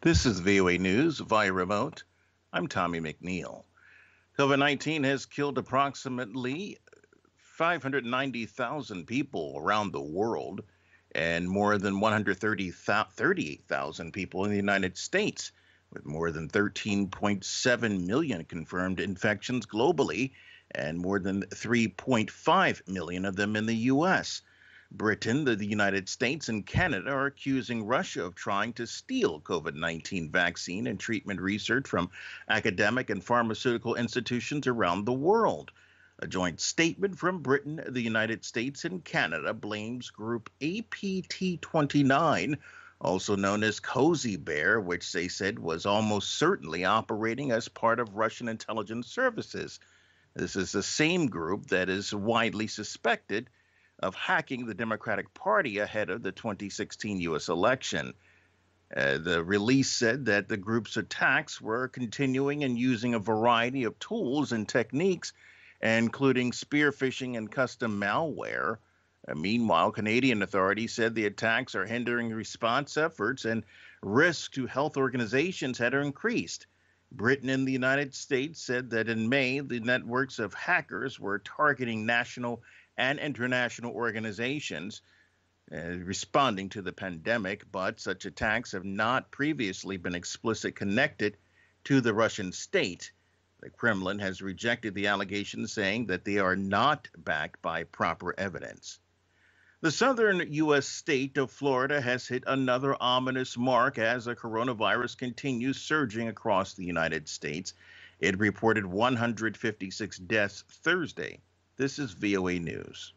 This is VOA News via remote. I'm Tommy McNeil. COVID 19 has killed approximately 590,000 people around the world and more than 138,000 people in the United States, with more than 13.7 million confirmed infections globally and more than 3.5 million of them in the U.S. Britain, the United States, and Canada are accusing Russia of trying to steal COVID-19 vaccine and treatment research from academic and pharmaceutical institutions around the world. A joint statement from Britain, the United States, and Canada blames Group APT29, also known as Cozy Bear, which they said was almost certainly operating as part of Russian intelligence services. This is the same group that is widely suspected of hacking the Democratic Party ahead of the 2016 U.S. election. The release said that the group's attacks were continuing and using a variety of tools and techniques, including spear phishing and custom malware. Meanwhile, Canadian authorities said the attacks are hindering response efforts and risk to health organizations had increased. Britain and the United States said that in May, the networks of hackers were targeting national and international organizations responding to the pandemic, but such attacks have not previously been explicitly connected to the Russian state. The Kremlin has rejected the allegations, saying that they are not backed by proper evidence. The southern U.S. state of Florida has hit another ominous mark as the coronavirus continues surging across the United States. It reported 156 deaths Thursday. This is VOA News.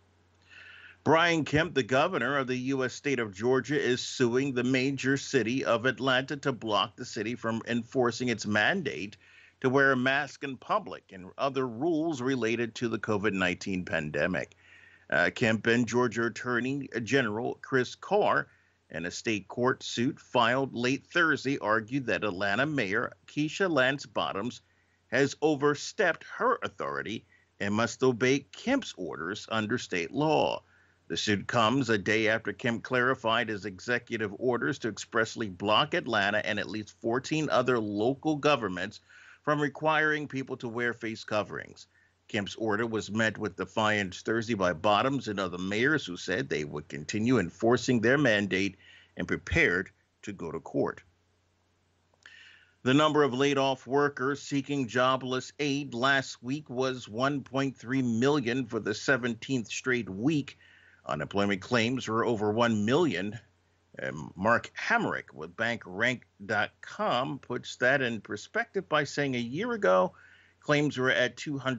Brian Kemp, the governor of the U.S. state of Georgia, is suing the major city of Atlanta to block the city from enforcing its mandate to wear a mask in public and other rules related to the COVID-19 pandemic. Kemp and Georgia Attorney General Chris Carr, in a state court suit filed late Thursday, argued that Atlanta Mayor Keisha Lance Bottoms has overstepped her authority and must obey Kemp's orders under state law. The suit comes a day after Kemp clarified his executive orders to expressly block Atlanta and at least 14 other local governments from requiring people to wear face coverings. Kemp's order was met with defiance Thursday by Bottoms and other mayors who said they would continue enforcing their mandate and prepared to go to court. The number of laid-off workers seeking jobless aid last week was 1.3 million for the 17th straight week. Unemployment claims were over 1 million. Mark Hamrick with BankRank.com puts that in perspective by saying a year ago, claims were at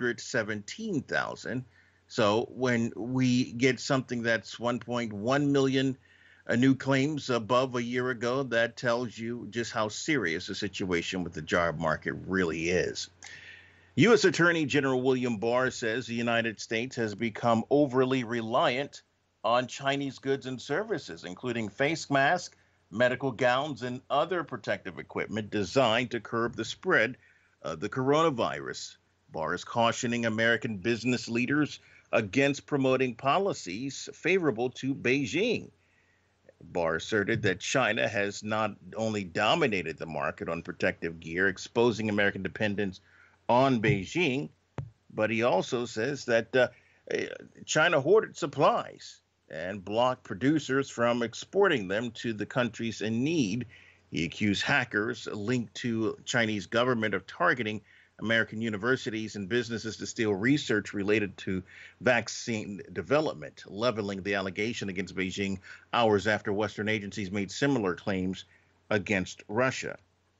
217,000. So when we get something that's 1.1 million new claims above a year ago, that tells you just how serious the situation with the job market really is. U.S. Attorney General William Barr says the United States has become overly reliant on Chinese goods and services, including face masks, medical gowns, and other protective equipment designed to curb the spread of the coronavirus. Barr is cautioning American business leaders against promoting policies favorable to Beijing. Barr asserted that China has not only dominated the market on protective gear, exposing American dependence on Beijing, but he also says that China hoarded supplies and blocked producers from exporting them to the countries in need. He accused hackers linked to Chinese government of targeting American universities and businesses to steal research related to vaccine development, leveling the allegation against Beijing hours after Western agencies made similar claims against Russia.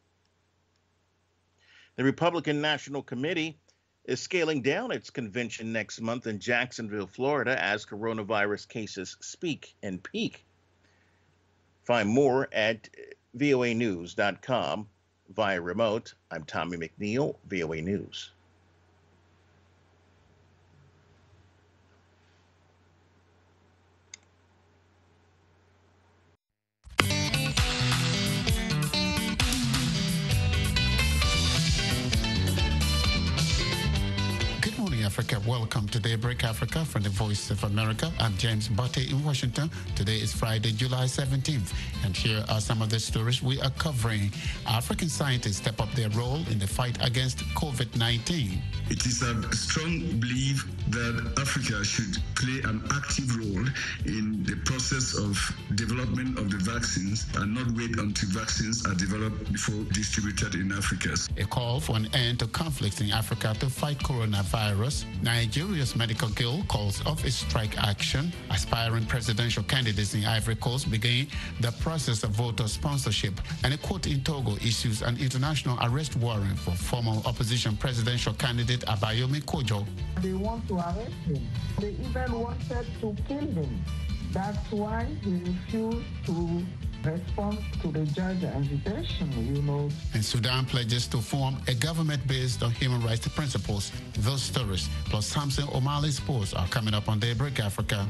The Republican National Committee is scaling down its convention next month in Jacksonville, Florida, as coronavirus cases speak and peak. Find more at voanews.com. Via remote, I'm Tommy McNeil, VOA News. Africa. Welcome to Daybreak Africa from the Voice of America. I'm James Botte in Washington. Today is Friday, July 17th, and here are some of the stories we are covering. African scientists step up their role in the fight against COVID-19. It is a strong belief that Africa should play an active role in the process of development of the vaccines and not wait until vaccines are developed before distributed in Africa. A call for an end to conflicts in Africa to fight coronavirus. Nigeria's medical guild calls off its strike action. Aspiring presidential candidates in Ivory Coast begin the process of voter sponsorship. And a court in Togo issues an international arrest warrant for former opposition presidential candidate Abayomi Kojo. They want to arrest him. They even wanted to kill him. That's why he refused to respond to the judge's invitation, And Sudan pledges to form a government based on human rights principles. Those stories, plus Samson O'Malley's sports, are coming up on Daybreak Africa.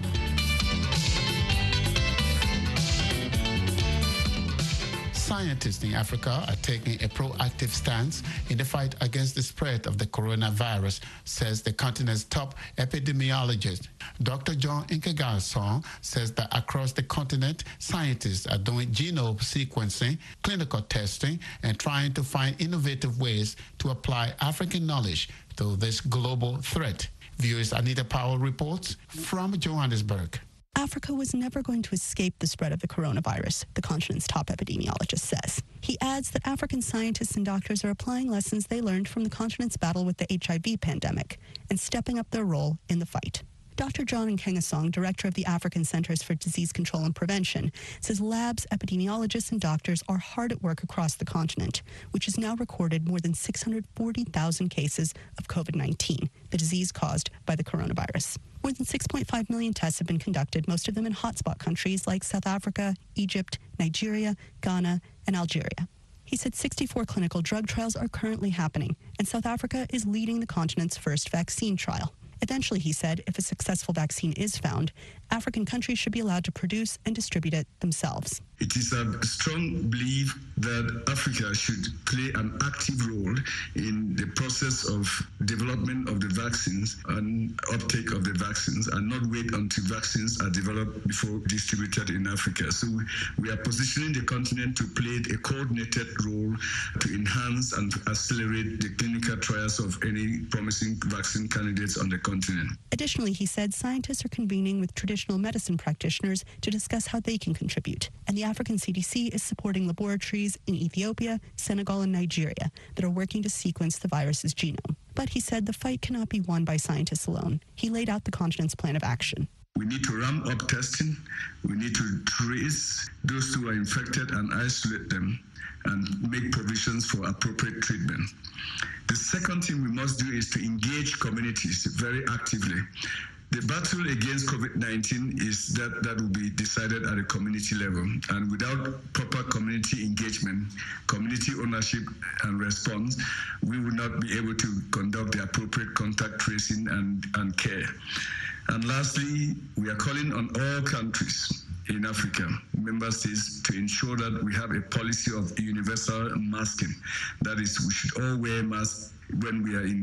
Scientists in Africa are taking a proactive stance in the fight against the spread of the coronavirus, says the continent's top epidemiologist. Dr. John Nkengasong says that across the continent, scientists are doing genome sequencing, clinical testing, and trying to find innovative ways to apply African knowledge to this global threat. Viewers Anita Powell reports from Johannesburg. Africa was never going to escape the spread of the coronavirus, the continent's top epidemiologist says. He adds that African scientists and doctors are applying lessons they learned from the continent's battle with the HIV pandemic and stepping up their role in the fight. Dr. John Nkengasong, director of the African Centers for Disease Control and Prevention, says labs, epidemiologists, and doctors are hard at work across the continent, which has now recorded more than 640,000 cases of COVID-19, the disease caused by the coronavirus. More than 6.5 million tests have been conducted, most of them in hotspot countries like South Africa, Egypt, Nigeria, Ghana, and Algeria. He said 64 clinical drug trials are currently happening, and South Africa is leading the continent's first vaccine trial. Eventually, he said, if a successful vaccine is found, African countries should be allowed to produce and distribute it themselves. It is a strong belief that Africa should play an active role in the process of development of the vaccines and uptake of the vaccines and not wait until vaccines are developed before distributed in Africa. So we are positioning the continent to play a coordinated role to enhance and accelerate the clinical trials of any promising vaccine candidates on the continent. Additionally, he said scientists are convening with traditional medicine practitioners to discuss how they can contribute. And the African CDC is supporting laboratories in Ethiopia, Senegal, and Nigeria that are working to sequence the virus's genome. But he said the fight cannot be won by scientists alone. He laid out the continent's plan of action. We need to ramp up testing. We need to trace those who are infected and isolate them and make provisions for appropriate treatment. The second thing we must do is to engage communities very actively. The battle against COVID-19 is that will be decided at a community level. And without proper community engagement, community ownership and response, we will not be able to conduct the appropriate contact tracing and care. And lastly, we are calling on all countries in Africa, member states, to ensure that we have a policy of universal masking. That is, we should all wear masks when we are in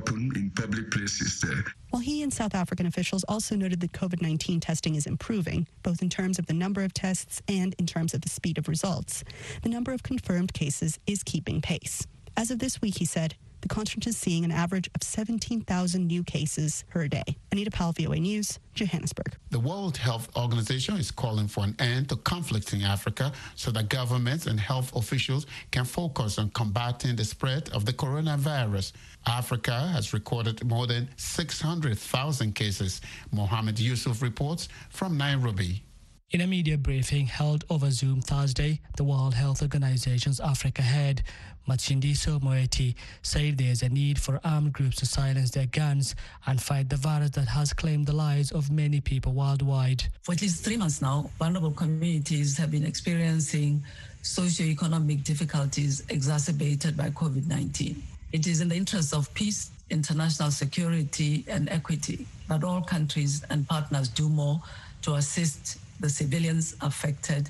public places there. While he and South African officials also noted that COVID-19 testing is improving, both in terms of the number of tests and in terms of the speed of results, the number of confirmed cases is keeping pace. As of this week, he said, the continent is seeing an average of 17,000 new cases per day. Anita Powell, VOA News, Johannesburg. The World Health Organization is calling for an end to conflicts in Africa so that governments and health officials can focus on combating the spread of the coronavirus. Africa has recorded more than 600,000 cases. Mohammed Yusuf reports from Nairobi. In a media briefing held over Zoom Thursday, the World Health Organization's Africa head, Matshidiso Moeti, said there is a need for armed groups to silence their guns and fight the virus that has claimed the lives of many people worldwide. For at least 3 months now, vulnerable communities have been experiencing socioeconomic difficulties exacerbated by COVID-19. It is in the interest of peace, international security, and equity that all countries and partners do more to assist the civilians affected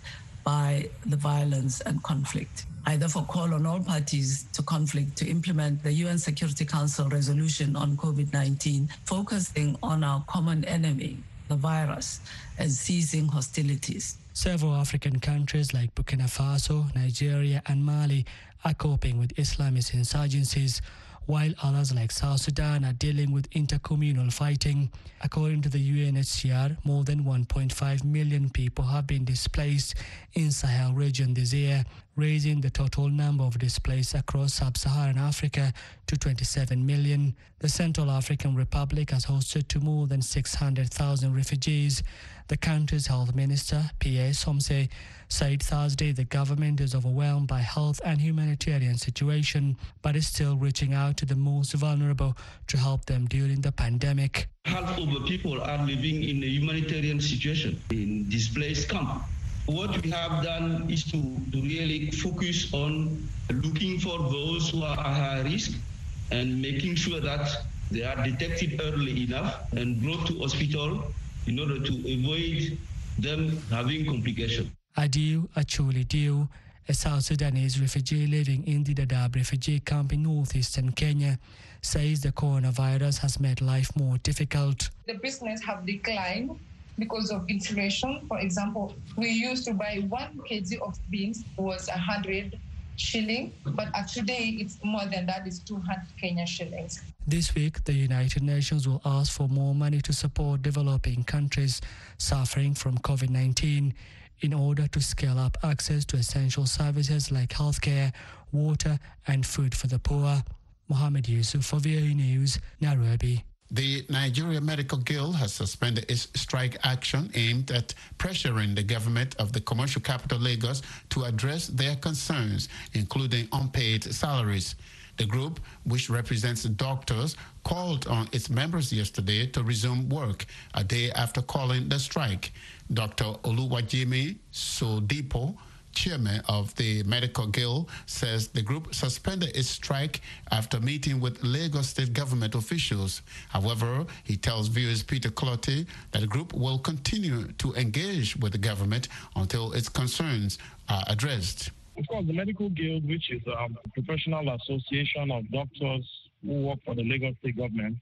by the violence and conflict. I therefore call on all parties to conflict to implement the UN Security Council resolution on COVID-19, focusing on our common enemy, the virus, and ceasing hostilities. Several African countries like Burkina Faso, Nigeria, and Mali are coping with Islamist insurgencies, while others like South Sudan are dealing with intercommunal fighting. According to the UNHCR, more than 1.5 million people have been displaced in Sahel region this year, raising the total number of displaced across sub-Saharan Africa to 27 million. The Central African Republic has hosted to more than 600,000 refugees. The country's health minister, Pierre Somse, said Thursday the government is overwhelmed by health and humanitarian situation, but is still reaching out to the most vulnerable to help them during the pandemic. Half of the people are living in a humanitarian situation in displaced camp. What we have done is to really focus on looking for those who are at high risk and making sure that they are detected early enough and brought to hospital in order to avoid them having complications. Adieu Achuli Diu, a South Sudanese refugee living in the Dadaab refugee camp in northeastern Kenya, says the coronavirus has made life more difficult. The business have declined because of inflation. For example, we used to buy 1 kg of beans was 100 shilling, but today it's more than that, it's 200 Kenya shillings. This week, the United Nations will ask for more money to support developing countries suffering from COVID-19 in order to scale up access to essential services like healthcare, water, and food for the poor. Mohammed Yusuf for VOA News, Nairobi. The Nigeria Medical Guild has suspended its strike action aimed at pressuring the government of the commercial capital Lagos to address their concerns, including unpaid salaries. The group, which represents doctors, called on its members yesterday to resume work a day after calling the strike. Dr. Oluwajimi Sodipo, chairman of the Medical Guild, says the group suspended its strike after meeting with Lagos state government officials. However, he tells viewers Peter Clottey that the group will continue to engage with the government until its concerns are addressed. Of course, the Medical Guild, which is a professional association of doctors who work for the Lagos state government,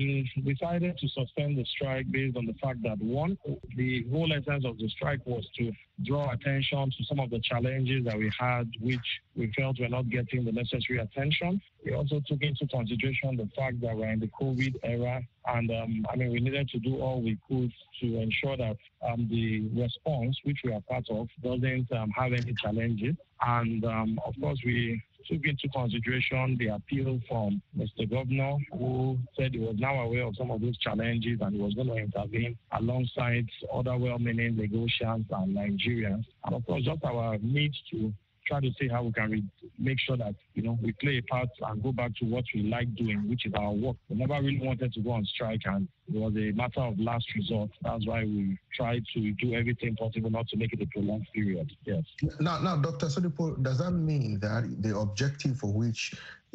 decided to suspend the strike based on the fact that, one, the whole essence of the strike was to draw attention to some of the challenges that we had, which we felt were not getting the necessary attention. We also took into consideration the fact that we're in the COVID era, and we needed to do all we could to ensure that the response, which we are part of, doesn't have any challenges. And of course, we took into consideration the appeal from Mr. Governor, who said he was now aware of some of those challenges and he was going to intervene alongside other well-meaning Lagosians and Nigerians. And of course, just our need to try to see how we can make sure that, we play a part and go back to what we like doing, which is our work. We never really wanted to go on strike, and it was a matter of last resort. That's why we tried to do everything possible not to make it a prolonged period. Yes. Now, Dr. Sodipo, does that mean that the objective for which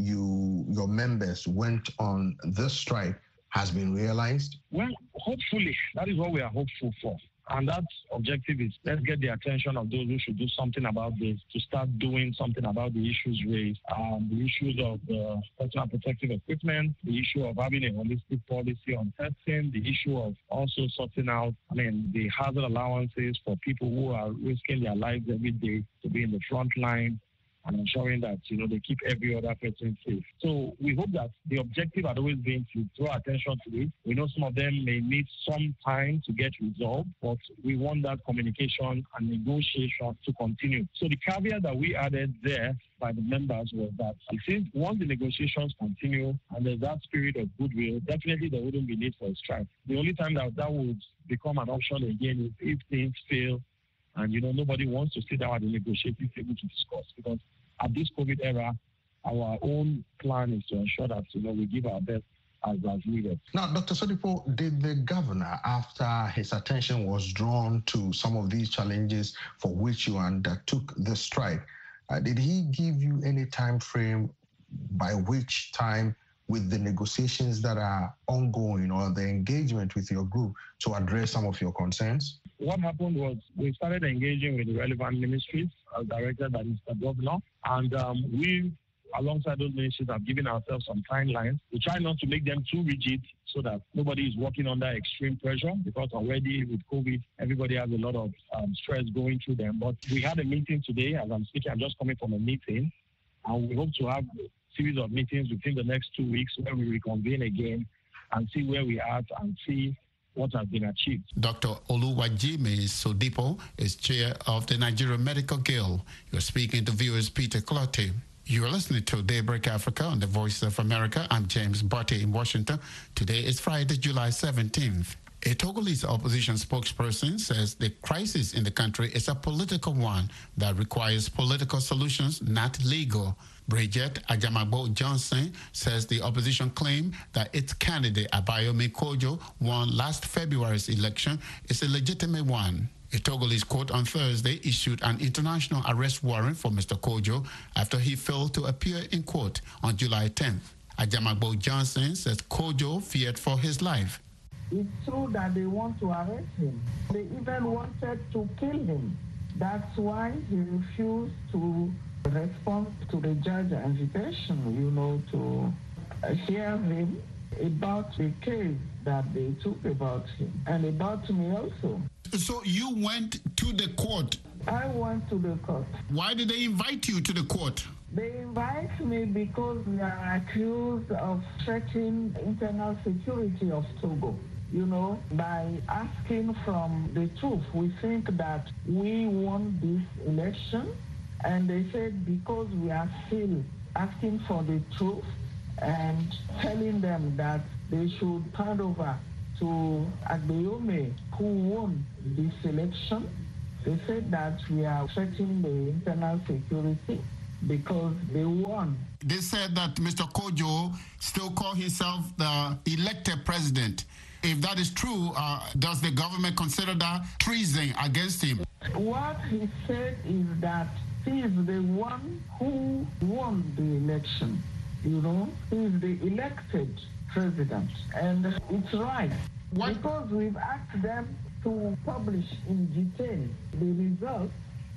your members went on this strike has been realized? Well, hopefully. That is what we are hopeful for. And that objective is, let's get the attention of those who should do something about this, to start doing something about the issues raised, the issues of the personal protective equipment, the issue of having a holistic policy on testing, the issue of also sorting out, the hazard allowances for people who are risking their lives every day to be in the front line, and ensuring that, they keep every other person safe. So we hope that the objective had always been to draw attention to it. We know some of them may need some time to get resolved, but we want that communication and negotiation to continue. So the caveat that we added there by the members was that since once the negotiations continue and there's that spirit of goodwill, definitely there wouldn't be need for a strike. The only time that would become an option again is if things fail and, nobody wants to sit down at the negotiating table to discuss, because at this COVID era, our own plan is to ensure that, we give our best as needed. Now, Dr. Sodipo, did the governor, after his attention was drawn to some of these challenges for which you undertook the strike, did he give you any time frame by which time, with the negotiations that are ongoing or the engagement with your group, to address some of your concerns? what happened was we started engaging with the relevant ministries as directed by Mr. Governor, and we, alongside those ministries, have given ourselves some timelines. We try not to make them too rigid so that nobody is working under extreme pressure, because already with COVID, everybody has a lot of stress going through them. But we had a meeting today. As I'm speaking, I'm just coming from a meeting, and we hope to have a series of meetings within the next 2 weeks where we reconvene again and see where we are and see what has been achieved. Dr. Oluwajimi Sodipo is chair of the Nigerian Medical Guild. You're speaking to viewers Peter Clottey. You're listening to Daybreak Africa on the Voice of America. I'm James Botte in Washington. Today is Friday, July 17th. A Togolese opposition spokesperson says the crisis in the country is a political one that requires political solutions, not legal. Bridget Ajamagbo Johnson says the opposition claim that its candidate Abayomi Kojo won last February's election is a legitimate one. A Togolese court on Thursday issued an international arrest warrant for Mr. Kojo after he failed to appear in court on July 10th. Ajamagbo Johnson says Kojo feared for his life. It's true that they want to arrest him. They even wanted to kill him. That's why he refused to respond to the judge's invitation, to hear him about the case that they took about him and about me also. So you went to the court? I went to the court. Why did they invite you to the court? They invite me because we are accused of threatening internal security of Togo. By asking from the truth, we think that we won this election, and they said because we are still asking for the truth and telling them that they should hand over to Abayomi, who won this election, they said that we are threatening the internal security because they won. They said that Mr. Kojo still calls himself the elected president. If that is true, does the government consider that treason against him? What he said is that he is the one who won the election. He is the elected president. And it's right. What? Because we've asked them to publish in detail the results,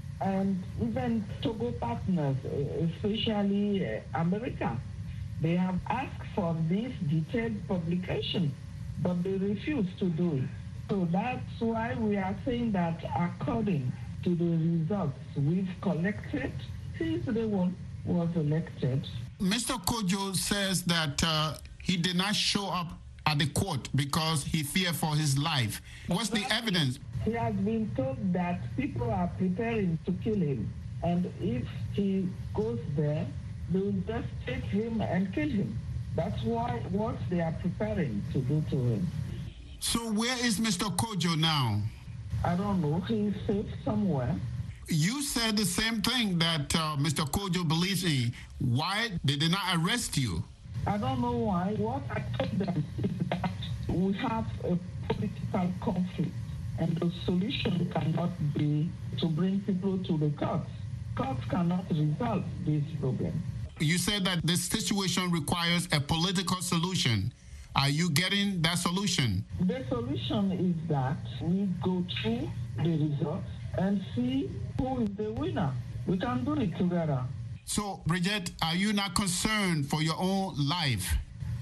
and even Togo partners, especially America, they have asked for this detailed publication, but they refuse to do it. So that's why we are saying that according to the results we've collected, he's the one who was elected. Mr. Kojo says that he did not show up at the court because he feared for his life. What's the evidence? He has been told that people are preparing to kill him. And if he goes there, they will just take him and kill him. That's what they are preparing to do to him. So where is Mr. Kojo now? I don't know. He's safe somewhere. You said the same thing that Mr. Kojo believes in. Why they did not arrest you? I don't know why. What I told them is that we have a political conflict, and the solution cannot be to bring people to the courts. Courts cannot resolve this problem. You said that this situation requires a political solution. Are you getting that solution? The solution is that we go through the results and see who is the winner. We can do it together. So, Bridget, are you not concerned for your own life?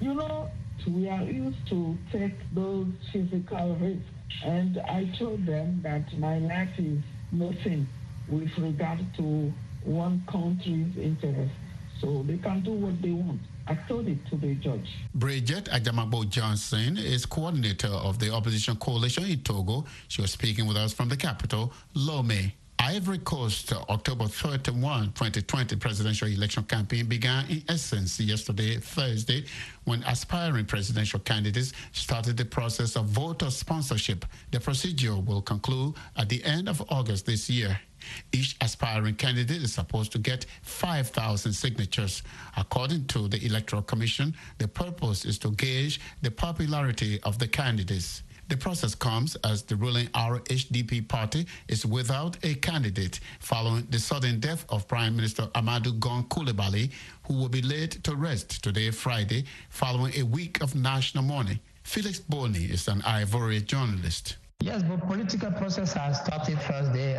We are used to take those physical risks. And I told them that my life is nothing with regard to one country's interest. So they can do what they want. I told it to the judge. Bridget Ajamagbo Johnson is coordinator of the opposition coalition in Togo. She was speaking with us from the capital, Lomé. Ivory Coast, October 31, 2020 presidential election campaign began in essence yesterday, Thursday, when aspiring presidential candidates started the process of voter sponsorship. The procedure will conclude at the end of August this year. Each aspiring candidate is supposed to get 5,000 signatures. According to the Electoral Commission, the purpose is to gauge the popularity of the candidates. The process comes as the ruling RHDP party is without a candidate following the sudden death of Prime Minister Amadou Gon Coulibaly, who will be laid to rest today, Friday, following a week of national mourning. Felix Boni is an Ivorian journalist. Yes, but political process has started first day.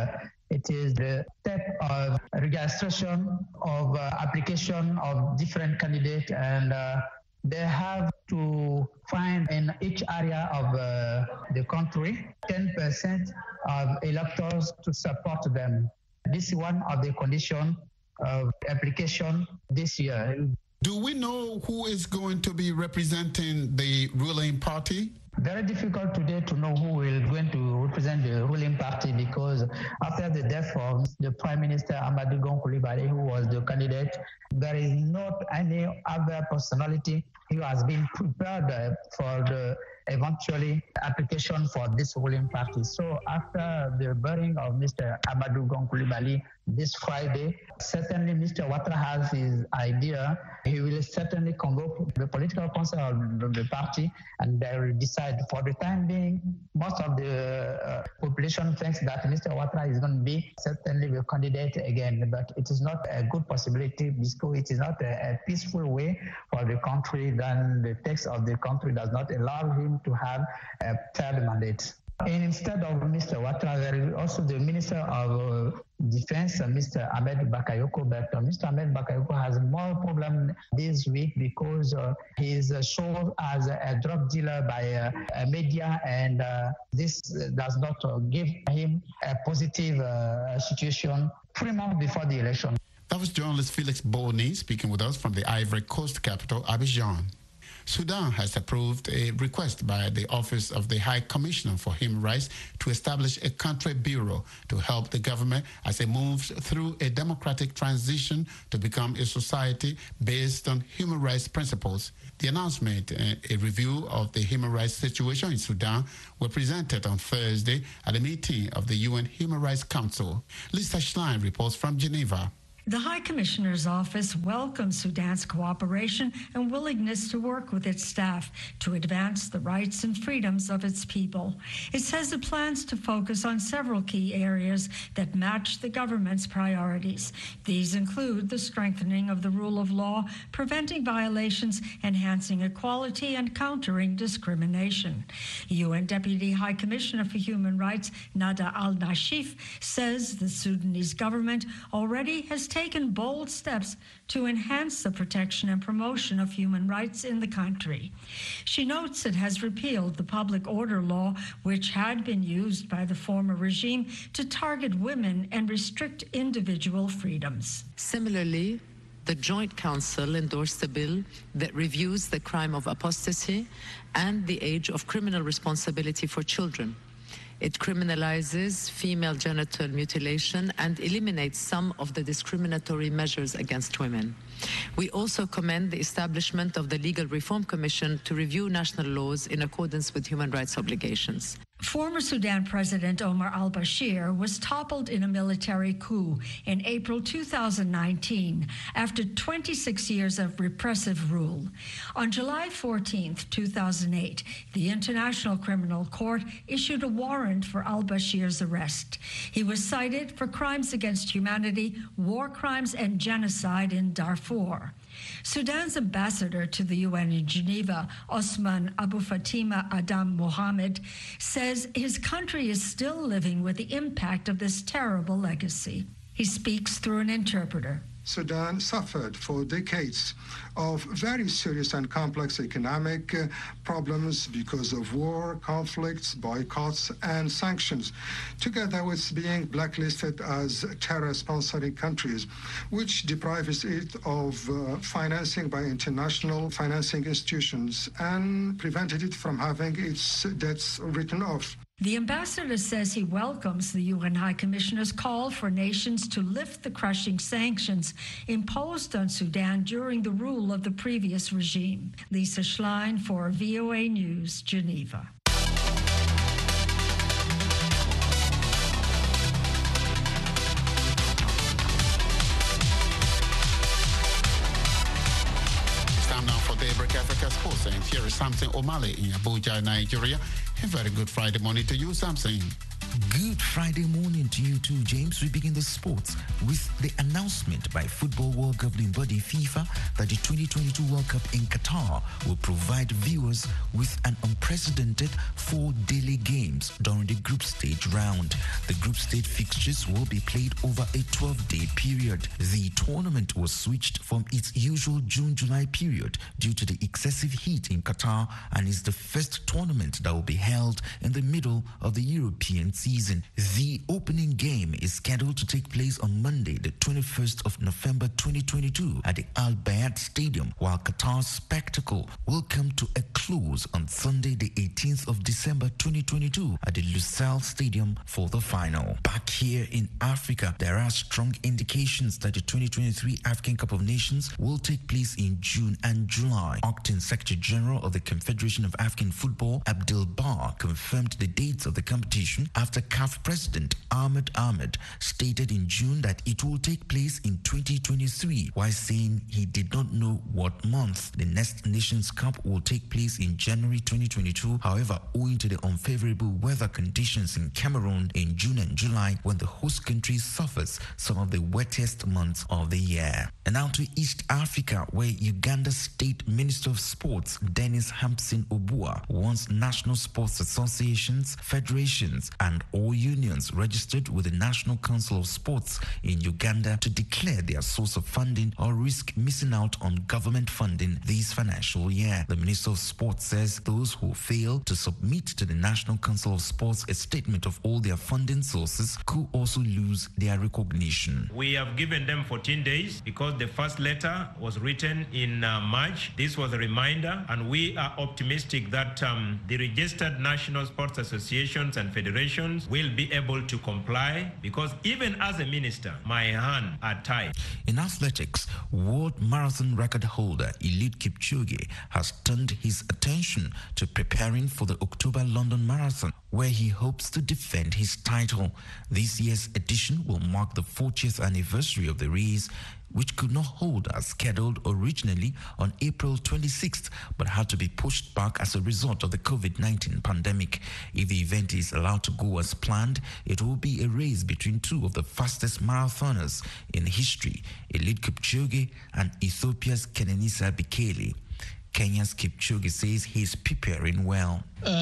It is the step of registration of application of different candidates, and they have to find in each area of the country 10% of electors to support them. This is one of the conditions of application this year. Do we know who is going to be representing the ruling party? Very difficult today to know who is going to represent the ruling party, because after the death of the Prime Minister Amadou Gon Coulibaly, who was the candidate, there is not any other personality who has been prepared for the eventually application for this ruling party. So after the burying of Mr. Amadou Gon Coulibaly this Friday, certainly Mr. Ouattara has his idea. He will certainly convoke the political council of the party, and they will decide. For the time being, most of the population thinks that Mr. Ouattara is going to be certainly the candidate again, but it is not a good possibility because it is not a peaceful way for the country. Then the text of the country does not allow him to have a third mandate. And instead of Mr. Ouattara, there is also the Minister of Defense, Mr. Ahmed Bakayoko. But Mr. Ahmed Bakayoko has more problem this week because he is shown as a drug dealer by media, and this does not give him a positive situation 3 months before the election. That was journalist Felix Boni speaking with us from the Ivory Coast capital, Abidjan. Sudan has approved a request by the Office of the High Commissioner for Human Rights to establish a country bureau to help the government as it moves through a democratic transition to become a society based on human rights principles. The announcement and a review of the human rights situation in Sudan were presented on Thursday at a meeting of the UN Human Rights Council. Lisa Schlein reports from Geneva. The High Commissioner's Office welcomes Sudan's cooperation and willingness to work with its staff to advance the rights and freedoms of its people. It says it plans to focus on several key areas that match the government's priorities. These include the strengthening of the rule of law, preventing violations, enhancing equality, and countering discrimination. UN Deputy High Commissioner for Human Rights, Nada al-Nashif, says the Sudanese government already has taken bold steps to enhance the protection and promotion of human rights in the country. She notes it has repealed the public order law, which had been used by the former regime to target women and restrict individual freedoms. Similarly, the Joint Council endorsed a bill that reviews the crime of apostasy and the age of criminal responsibility for children. It criminalizes female genital mutilation and eliminates some of the discriminatory measures against women. We also commend the establishment of the Legal Reform Commission to review national laws in accordance with human rights obligations. Former Sudan President Omar al-Bashir was toppled in a military coup in April 2019 after 26 years of repressive rule. On July 14, 2008, the International Criminal Court issued a warrant for al-Bashir's arrest. He was cited for crimes against humanity, war crimes, and genocide in Darfur. Sudan's ambassador to the UN in Geneva, Osman Abu Fatima Adam Mohammed, says his country is still living with the impact of this terrible legacy. He speaks through an interpreter. Sudan suffered for decades of very serious and complex economic problems because of war, conflicts, boycotts, and sanctions, together with being blacklisted as terror-sponsoring countries, which deprives it of financing by international financing institutions and prevented it from having its debts written off. The ambassador says he welcomes the UN High Commissioner's call for nations to lift the crushing sanctions imposed on Sudan during the rule of the previous regime. Lisa Schlein for VOA News, Geneva. Daybreak Africa Sports, and here is Samson O'Malley in Abuja, Nigeria. A very good Friday morning to you, Samson. Good Friday morning to you too, James. We begin the sports with the announcement by Football World Governing Body FIFA that the 2022 World Cup in Qatar will provide viewers with an unprecedented 4 daily games during the group stage round. The group stage fixtures will be played over a 12-day period. The tournament was switched from its usual June-July period due to the excessive heat in Qatar and is the first tournament that will be held in the middle of the European season. The opening game is scheduled to take place on Monday, the 21st of November 2022 at the Al Bayat Stadium, while Qatar's spectacle will come to a close on Sunday, the 18th of December 2022 at the Lusail Stadium for the final. Back here in Africa, there are strong indications that the 2023 African Cup of Nations will take place in June and July. Acting Secretary General of the Confederation of African Football, Abdel Bar, confirmed the dates of the competition after CAF President Ahmed stated in June that it will take place in 2023, while saying he did not know what month. The next Nations Cup will take place in January 2022. However, owing to the unfavorable weather conditions in Cameroon in June and July, when the host country suffers some of the wettest months of the year. And now to East Africa, where Uganda State Minister of Sports Dennis Hampson Obua wants national sports associations, federations, and all unions registered with the National Council of Sports in Uganda to declare their source of funding or risk missing out on government funding this financial year. The Minister of Sports says those who fail to submit to the National Council of Sports a statement of all their funding sources could also lose their recognition. We have given them 14 days because the first letter was written in March. This was a reminder, and we are optimistic that the registered national sports associations and federations will be able to comply, because even as a minister, my hands are tied. In athletics, world marathon record holder Eliud Kipchoge has turned his attention to preparing for the October London Marathon, where he hopes to defend his title. This year's edition will mark the 40th anniversary of the race, which could not hold as scheduled originally on April 26th, but had to be pushed back as a result of the COVID-19 pandemic. If the event is allowed to go as planned, it will be a race between two of the fastest marathoners in history, Eliud Kipchoge and Ethiopia's Kenenisa Bekele. Kenya's Kipchoge says he's preparing well.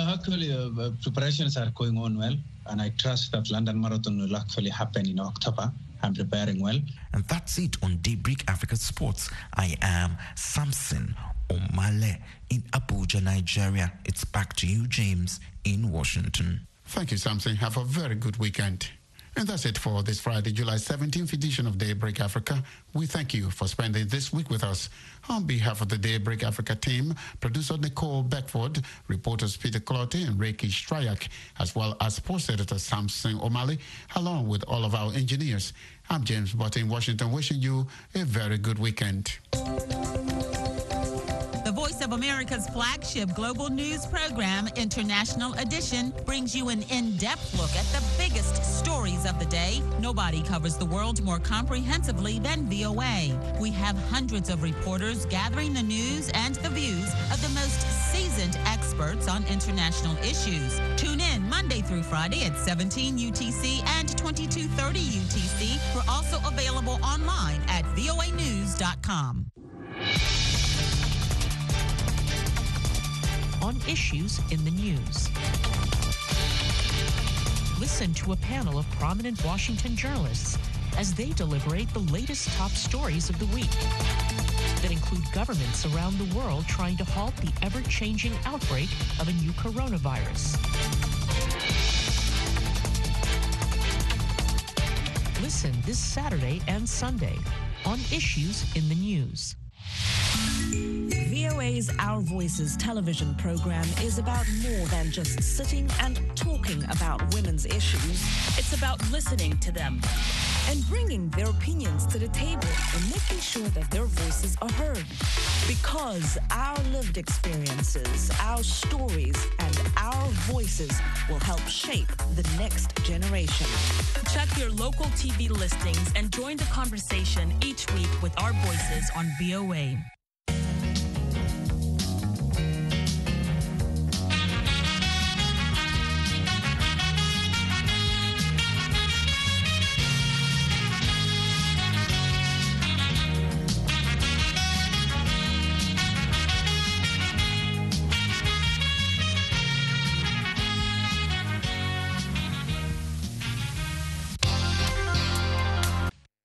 Preparations are going on well, and I trust that London Marathon will actually happen in October. I'm preparing well. And that's it on Daybreak Africa Sports. I am Samson Omale in Abuja, Nigeria. It's back to you, James, in Washington. Thank you, Samson. Have a very good weekend. And that's it for this Friday, July 17th edition of Daybreak Africa. We thank you for spending this week with us. On behalf of the Daybreak Africa team, producer Nicole Beckford, reporters Peter Clotte and Reiki Stryak, as well as sports editor Samson Omale, along with all of our engineers. I'm James Butter in Washington, wishing you a very good weekend. The Voice of America's flagship global news program, International Edition, brings you an in-depth look at the biggest stories of the day. Nobody covers the world more comprehensively than VOA. We have hundreds of reporters gathering the news and the views of the most seasoned experts on international issues. Tune in Monday through Friday at 17 UTC and 2230 UTC. We're also available online at voanews.com. On Issues in the News. Listen to a panel of prominent Washington journalists as they deliberate the latest top stories of the week that include governments around the world trying to halt the ever-changing outbreak of a new coronavirus. Listen this Saturday and Sunday on Issues in the News. VOA's Our Voices television program is about more than just sitting and talking about women's issues. It's about listening to them and bringing their opinions to the table and making sure that their voices are heard. Because our lived experiences, our stories, and our voices will help shape the next generation. Check your local TV listings and join the conversation each week with Our Voices on VOA.